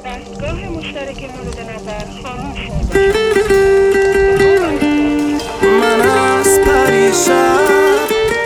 دستگاه مشترک مورد نظر خاموش شد. من از پریشب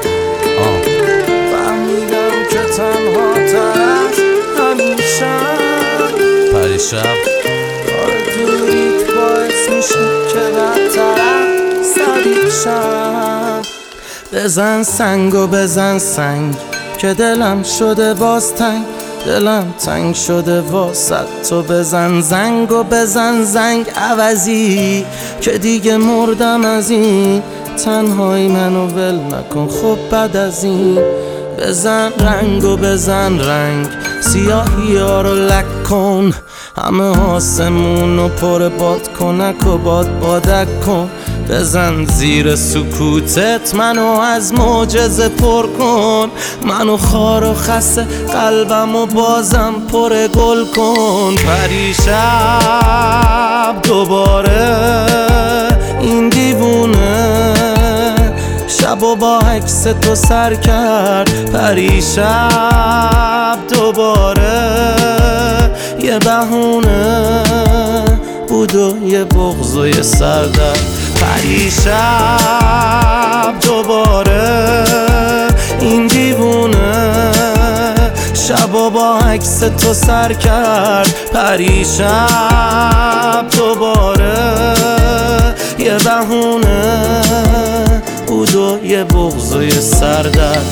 فهمیدم که تنها تر از همیشه پریشب دوریت باعث میشه که بدتر از سریع شم. بزن سنگ و بزن سنگ که دلم شده باز تنگ، دلم تنگ شده واسه تو. بزن زنگ و بزن زنگ عوضی که دیگه مردم از این تنهایی. منو ول نکن خب بعد از این. بزن رنگ و بزن رنگ، سیاهی ها رو لک کن، همه آسمون رو پر باد کنک و بادک کن. بزن زیر سکوتت منو از معجزه پر کن، منو خار و خسته قلبم و بازم پر گل کن. پریشب دوباره این دیوونه شب و با عکس تو سر کرد. پریشب دوباره یه بهونه بود و یه بغض و یه سردرد. پریشب دوباره این دیوونه شب و با عکس تو سر کرد. پریشب دوباره یه بهونه بود و یه بغض و یه سردرد.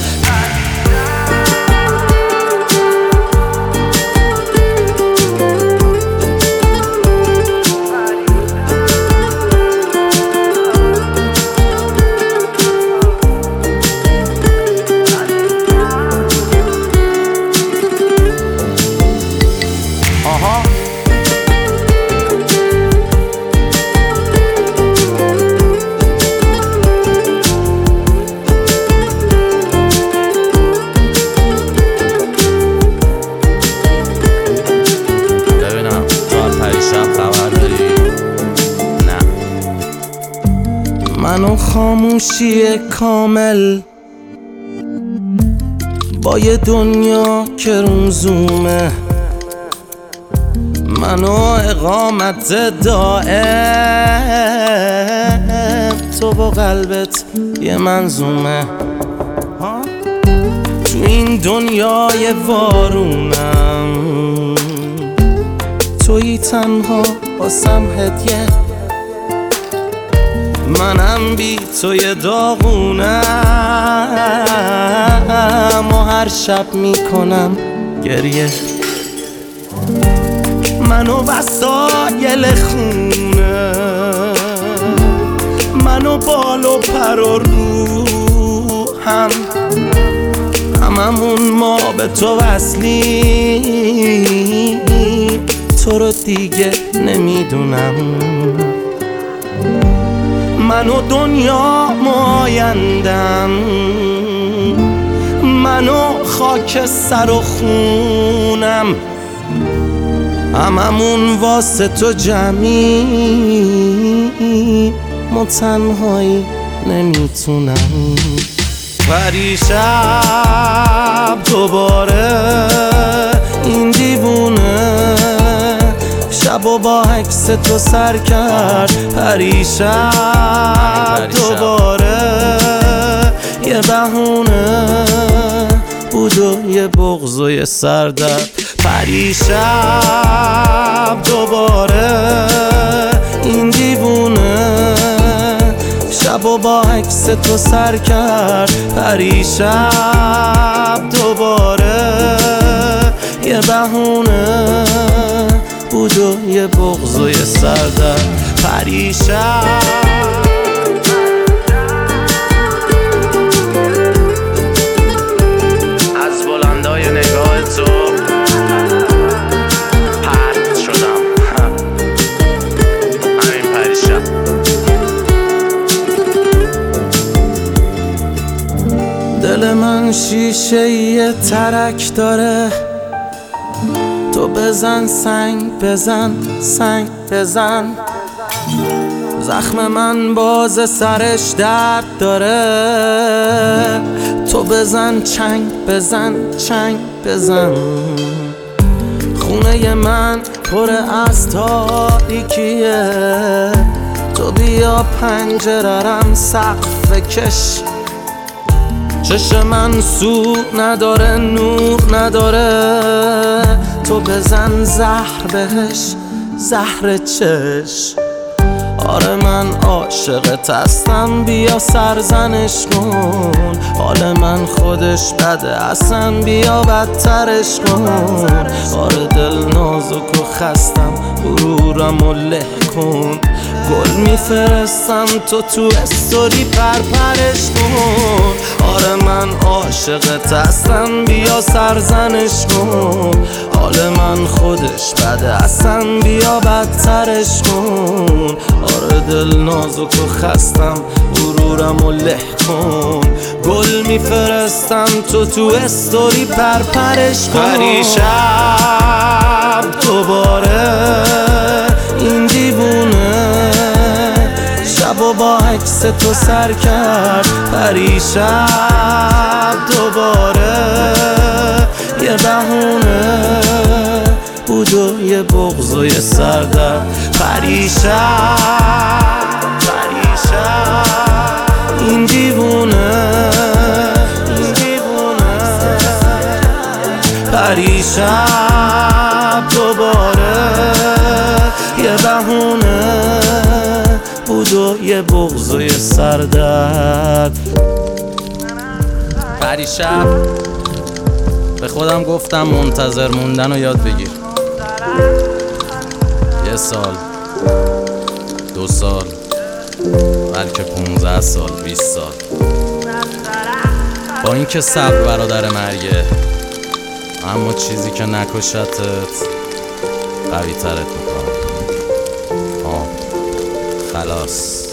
منو خاموشی کامل با یه دنیا که روزومه، منو اقامت دائم، تو با قلبت یه منظومه. تو این دنیای وارونم تویی تنها واسم هدیه، منم بی توی داغونم و هر شب میکنم گریه. منو وسایل خونه، منو بال و پر و روحم، هممون ما به تو وصلی، تو رو دیگه نمیدونم. منو دنیا آیندم، منو خاک سر و خونم، هممون واسه تو جمعی، ما تنهایی نمیتونم. پریشب دوباره این دیوونه شب و با عکس تو سر کرد. پریشب دوباره یه بهونه بود و یه بغض و یه سردرد. پریشب دوباره این دیوونه شب و با عکس تو سر کرد. پریشب دوباره یه بهونه بود و یه بغض و یه سردرد. پریشب از بلندای نگاه تو پرت شدم. همین پریشب دل من شیشه یه ترک داره، تو بزن سنگ بزن سنگ بزن. زخم من باز سرش درد داره، تو بزن چنگ بزن چنگ بزن. خونه من پر از تاریکیه، تو بیا پنجره‌رم سقف کش. چشم من سو نداره نور نداره، تو بزن زهر بهش زهر چش. آره من عاشقت هستم بیا سرزنش کن، حال من خودش بده اصلا بیا بدترش کن. آره دل نازک و خستم غرورم و له کن، گل میفرستم تو استوری پرپرش کن. آره من عاشقت هستم بیا سرزنش کن، حال من خودش بده اصلا بیا بدترش کن. آره دل نازک و خستم غرورم و له کن، گل میفرستم تو استوری پرپرش کن. پریشب دوباره این دیوونه شب و با عکس تو سر کرد. پریشب دوباره یه بهونه بود و یه بغض و یه سردرد. پریشب این دیوونه پریشب دوباره یه بهونه بود و یه بغض و یه سردرد. پریشب به خودم گفتم منتظر موندن رو یاد بگیر. 1 سال 2 سال بلکه 15 سال 20 سال، با اینکه صبر برادر مرگه، اما چیزی که نکشتت قوی ترت میکنه. خلاص.